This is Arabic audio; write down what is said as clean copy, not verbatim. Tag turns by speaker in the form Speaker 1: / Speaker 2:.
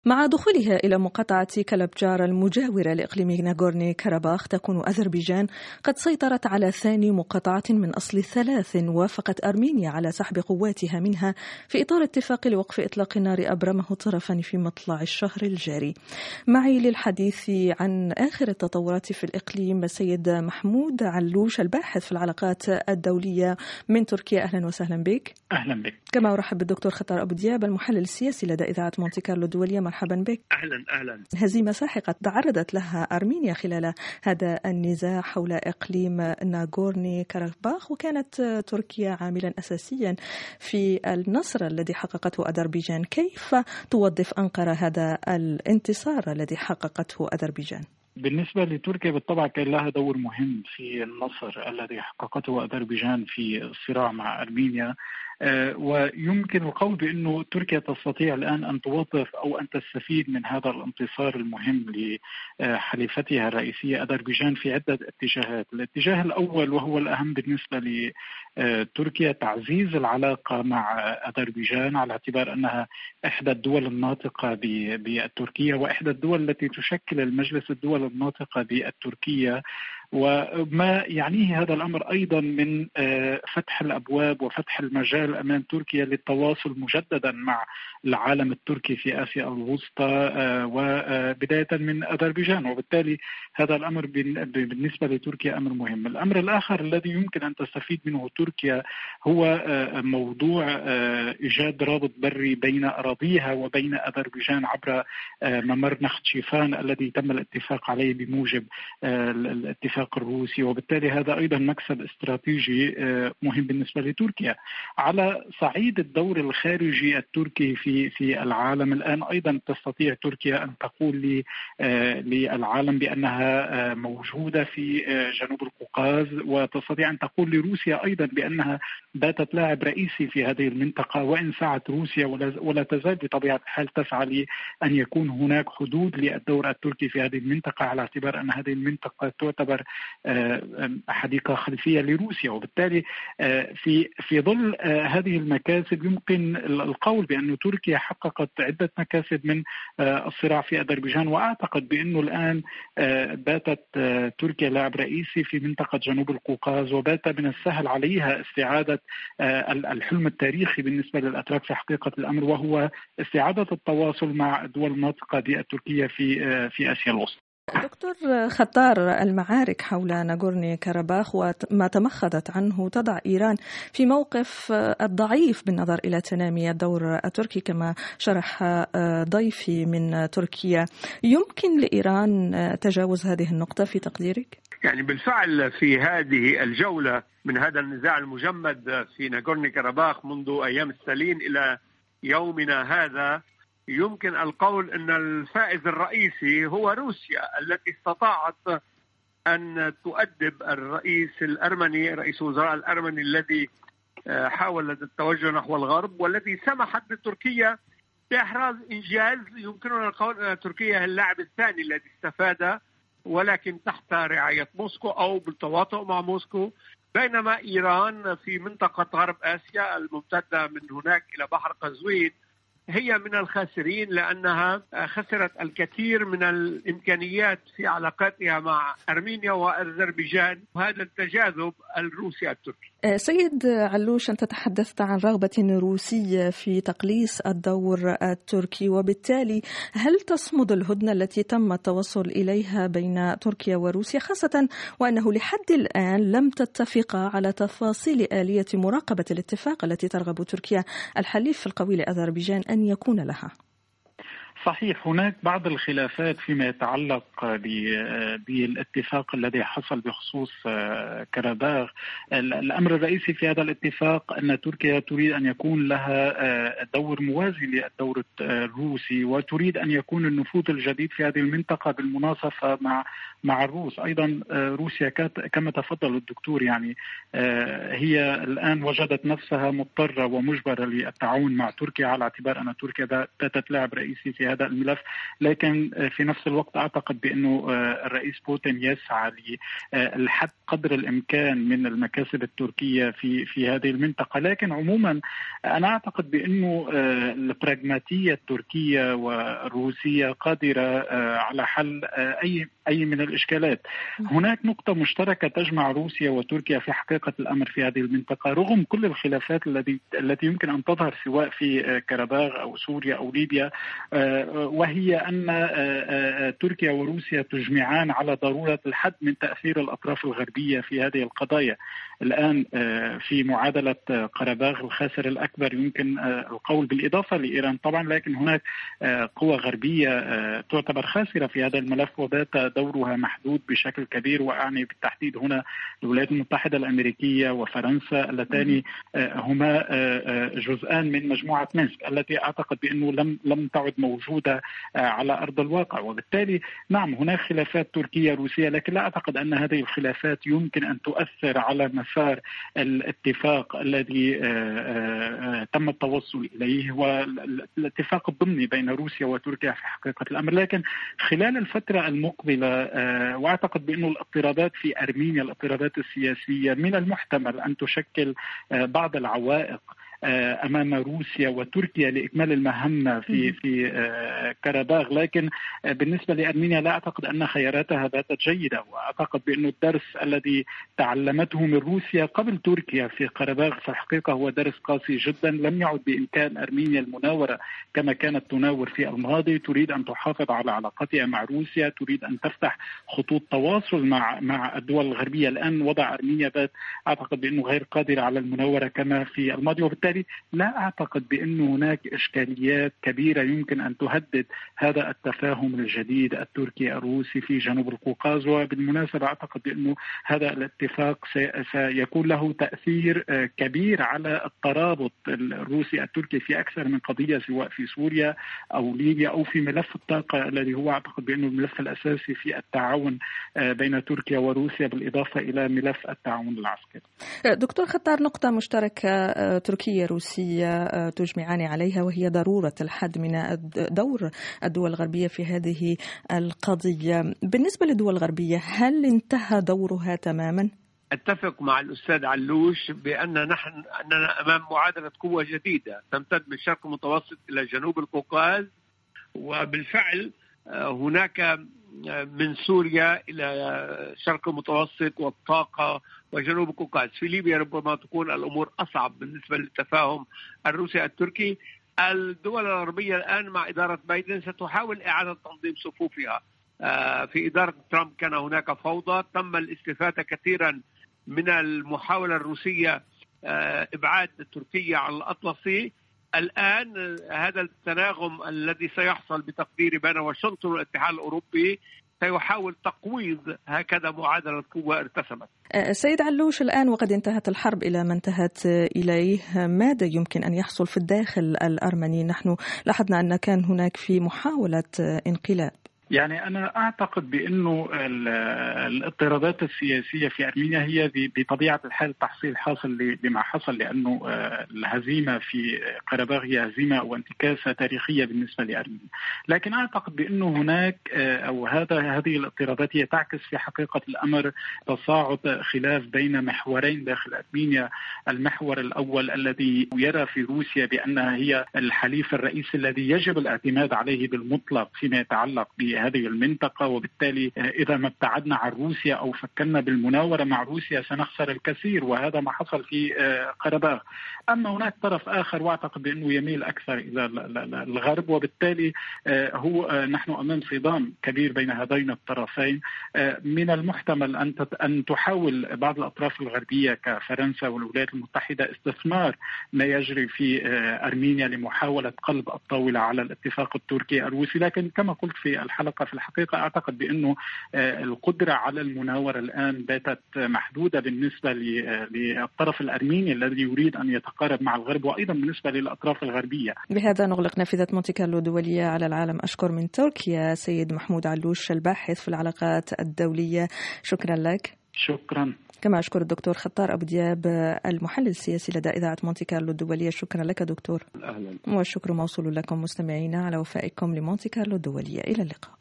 Speaker 1: مع دخولها إلى مقاطعة كلبجار المجاورة لإقليم ناغورني كاراباخ، تكون أذربيجان قد سيطرت على ثاني مقاطعة من أصل 3 وافقت أرمينيا على سحب قواتها منها في إطار اتفاق لوقف إطلاق النار أبرمه الطرفان في مطلع الشهر الجاري. معي للحديث عن آخر التطورات في الإقليم السيد محمود علوش، الباحث في العلاقات الدولية من تركيا. أهلا وسهلا بك.
Speaker 2: أهلا بك.
Speaker 1: كما أرحب بالدكتور خطار أبو دياب، المحلل السياسي لدى إذاعة مونتي كارلو الدولية. مرحبا بك.
Speaker 2: أهلا.
Speaker 1: هزيمة ساحقة تعرضت لها أرمينيا خلال هذا النزاع حول إقليم ناغورني كاراباخ، وكانت تركيا عاملا أساسيا في النصر الذي حققته أذربيجان. كيف توظف أنقرة هذا الانتصار الذي حققته أذربيجان؟
Speaker 2: بالنسبة لتركيا بالطبع كان لها دور مهم في النصر الذي حققته أذربيجان في الصراع مع أرمينيا، ويمكن القول بأنه تركيا تستطيع الآن أن توظف أو أن تستفيد من هذا الانتصار المهم لحليفتها الرئيسية أذربيجان في عدة اتجاهات. الاتجاه الأول وهو الأهم بالنسبة لتركيا تعزيز العلاقة مع أذربيجان، على اعتبار أنها إحدى الدول الناطقة بالتركية وإحدى الدول التي تشكل المجلس الدول الناطقة بالتركية، وما يعنيه هذا الأمر أيضا من فتح الأبواب وفتح المجال أمام تركيا للتواصل مجددا مع العالم التركي في آسيا الوسطى وبداية من أذربيجان، وبالتالي هذا الأمر بالنسبة لتركيا أمر مهم. الأمر الآخر الذي يمكن أن تستفيد منه تركيا هو موضوع إيجاد رابط بري بين أراضيها وبين أذربيجان عبر ممر نختشيفان الذي تم الاتفاق عليه بموجب الاتفاق الروسي، وبالتالي هذا أيضا مكسب استراتيجي مهم بالنسبة لتركيا. على صعيد الدور الخارجي التركي في العالم الآن، أيضا تستطيع تركيا أن تقول للعالم بأنها موجودة في جنوب القوقاز، وتستطيع أن تقول لروسيا أيضا بأنها باتت لاعب رئيسي في هذه المنطقة، وإن سعت روسيا ولا تزال بطبيعة الحال تسعى لأن يكون هناك حدود للدور التركي في هذه المنطقة، على اعتبار أن هذه المنطقة تعتبر حديقة خلفية لروسيا. وبالتالي في ظل هذه المكاسب يمكن القول بأن تركيا حققت عدة مكاسب من الصراع في أذربيجان، وأعتقد بأنه الآن باتت تركيا لاعب رئيسي في منطقة جنوب القوقاز، وبات من السهل عليها استعادة الحلم التاريخي بالنسبة للأتراك في حقيقة الأمر، وهو استعادة التواصل مع الدول الناطقة بالتركية في آسيا الوسطى.
Speaker 1: دكتور خطار، المعارك حول ناغورني كاراباخ وما تمخضت عنه تضع إيران في موقف الضعيف بالنظر إلى تنامي الدور التركي كما شرح ضيفي من تركيا. يمكن لإيران تجاوز هذه النقطة في تقديرك؟
Speaker 3: يعني بالفعل في هذه الجولة من هذا النزاع المجمد في ناغورني كاراباخ منذ أيام ستالين إلى يومنا هذا، يمكن القول أن الفائز الرئيسي هو روسيا التي استطاعت أن تؤدب الرئيس الأرمني، رئيس الوزراء الأرمني الذي حاول التوجه نحو الغرب، والتي سمحت لتركيا بإحراز إنجاز يمكننا القول أن تركيا هي اللاعب الثاني الذي استفاد، ولكن تحت رعاية موسكو أو بالتواطؤ مع موسكو، بينما إيران في منطقة غرب آسيا الممتدة من هناك إلى بحر قزوين هي من الخاسرين، لأنها خسرت الكثير من الإمكانيات في علاقاتها مع أرمينيا وأذربيجان، وهذا التجاذب الروسي التركي.
Speaker 1: سيد علوش، أنت تحدثت عن رغبة روسية في تقليص الدور التركي، وبالتالي هل تصمد الهدنة التي تم التوصل إليها بين تركيا وروسيا، خاصة وأنه لحد الآن لم تتفقا على تفاصيل آلية مراقبة الاتفاق التي ترغب تركيا الحليف القوي لأذربيجان أن يكون لها؟
Speaker 2: صحيح، هناك بعض الخلافات فيما يتعلق بالاتفاق الذي حصل بخصوص كاراباخ. الأمر الرئيسي في هذا الاتفاق أن تركيا تريد أن يكون لها دور موازي للدور الروسي، وتريد أن يكون النفوذ الجديد في هذه المنطقة بالمناصفة مع الروس. أيضا روسيا كما تفضل الدكتور، يعني هي الآن وجدت نفسها مضطرة ومجبرة للتعاون مع تركيا، على اعتبار أن تركيا باتت لاعب رئيسي في هذا الملف. لكن في نفس الوقت أعتقد بأنه الرئيس بوتين يسعى للحد قدر الإمكان من المكاسب التركية في هذه المنطقة. لكن عموما أنا أعتقد بأنه البراغماتية التركية والروسية قادرة على حل أي من الإشكالات. هناك نقطة مشتركة تجمع روسيا وتركيا في حقيقة الأمر في هذه المنطقة رغم كل الخلافات التي يمكن أن تظهر سواء في كرباخ أو سوريا أو ليبيا، وهي أن تركيا وروسيا تجمعان على ضرورة الحد من تأثير الأطراف الغربية في هذه القضايا. الآن في معادلة قرباخ الخاسر الأكبر يمكن القول بالإضافة لإيران طبعا، لكن هناك قوى غربية تعتبر خاسرة في هذا الملف وبات دورها محدود بشكل كبير، وأعني بالتحديد هنا الولايات المتحدة الأمريكية وفرنسا اللتان هما جزءان من مجموعة مينسك التي أعتقد بأنه لم تعد موجودة على أرض الواقع. وبالتالي نعم هناك خلافات تركية روسية، لكن لا أعتقد أن هذه الخلافات يمكن أن تؤثر على مسار الاتفاق الذي تم التوصل إليه والاتفاق الضمني بين روسيا وتركيا في حقيقة الأمر. لكن خلال الفترة المقبلة وأعتقد بأن الاضطرابات في أرمينيا، الاضطرابات السياسية من المحتمل أن تشكل بعض العوائق أمام روسيا وتركيا لإكمال المهمة في كرباخ. لكن بالنسبة لأرمينيا لا أعتقد أن خياراتها باتت جيدة، وأعتقد بأن الدرس الذي تعلمته من روسيا قبل تركيا في كرباخ في الحقيقة هو درس قاسي جدا. لم يعد بإمكان أرمينيا المناورة كما كانت تناور في الماضي. تريد أن تحافظ على علاقتها مع روسيا، تريد أن تفتح خطوط تواصل مع الدول الغربية. الآن وضع أرمينيا بات أعتقد بأنه غير قادر على المناورة كما في الماضي، وبالتالي لا أعتقد بأن هناك إشكاليات كبيرة يمكن أن تهدد هذا التفاهم الجديد التركي الروسي في جنوب القوقاز. وبالمناسبة أعتقد بأنه هذا الاتفاق سيكون له تأثير كبير على الترابط الروسي التركي في أكثر من قضية سواء في سوريا أو ليبيا أو في ملف الطاقة الذي هو أعتقد بأنه الملف الأساسي في التعاون بين تركيا وروسيا بالإضافة إلى ملف التعاون العسكري.
Speaker 1: دكتور خطار، نقطة مشتركة تركية روسية تجمعان عليها وهي ضرورة الحد من دور الدول الغربية في هذه القضية. بالنسبة للدول الغربية هل انتهى دورها تماما؟
Speaker 3: أتفق مع الأستاذ علوش أننا أمام معادلة قوة جديدة تمتد من الشرق المتوسط إلى جنوب القوقاز، وبالفعل هناك من سوريا إلى شرق المتوسط والطاقة وجنوب القوقاز. في ليبيا ربما تكون الأمور أصعب بالنسبة للتفاهم الروسي التركي. الدول الغربية الآن مع إدارة بايدن ستحاول إعادة تنظيم صفوفها. في إدارة ترامب كان هناك فوضى، تم الاستفادة كثيرا من المحاولة الروسية إبعاد تركيا عن الأطلسي. الآن هذا التناغم الذي سيحصل بتقدير بين واشنطن والاتحاد الأوروبي سيحاول تقويض هكذا معادلة قوة ارتسمت.
Speaker 1: سيد علوش، الآن وقد انتهت الحرب إلى ما انتهت إليه، ماذا يمكن أن يحصل في الداخل الأرمني؟ نحن لاحظنا أن كان هناك في محاولة انقلاب.
Speaker 2: يعني أنا أعتقد بأنه الاضطرابات السياسية في أرمينيا هي بطبيعة الحال تحصيل حاصل لما حصل، لأنه الهزيمة في قرباخ هي هزيمة وانتكاسة تاريخية بالنسبة لأرمينيا. لكن أعتقد بأنه هناك أو هذه الاضطرابات هي تعكس في حقيقة الأمر تصاعد خلاف بين محورين داخل أرمينيا. المحور الأول الذي يرى في روسيا بأنها هي الحليف الرئيسي الذي يجب الاعتماد عليه بالمطلق فيما يتعلق هذه المنطقة، وبالتالي إذا ما ابتعدنا عن روسيا أو فكرنا بالمناورة مع روسيا سنخسر الكثير، وهذا ما حصل في قرباخ. أما هناك طرف آخر وأعتقد بأنه يميل أكثر إلى الغرب، وبالتالي نحن أمام صدام كبير بين هذين الطرفين. من المحتمل أن تحاول بعض الأطراف الغربية كفرنسا والولايات المتحدة استثمار ما يجري في أرمينيا لمحاولة قلب الطاولة على الاتفاق التركي الروسي. لكن كما قلت في الحلقة، في الحقيقة أعتقد بأنه القدرة على المناورة الآن باتت محدودة بالنسبة للطرف الأرميني الذي يريد أن يتقارب مع الغرب، وأيضا بالنسبة للأطراف الغربية.
Speaker 1: بهذا نغلق نافذة مونتي كارلو الدولية على العالم. أشكر من تركيا سيد محمود علوش الباحث في العلاقات الدولية، شكرا لك.
Speaker 2: شكرا.
Speaker 1: كما أشكر الدكتور خطار أبو دياب المحلل السياسي لدى إذاعة مونتي كارلو الدولية. شكرا لك دكتور.
Speaker 3: أهلا.
Speaker 1: والشكر موصول لكم مستمعينا على وفائكم لمونتي كارلو الدولية. إلى اللقاء.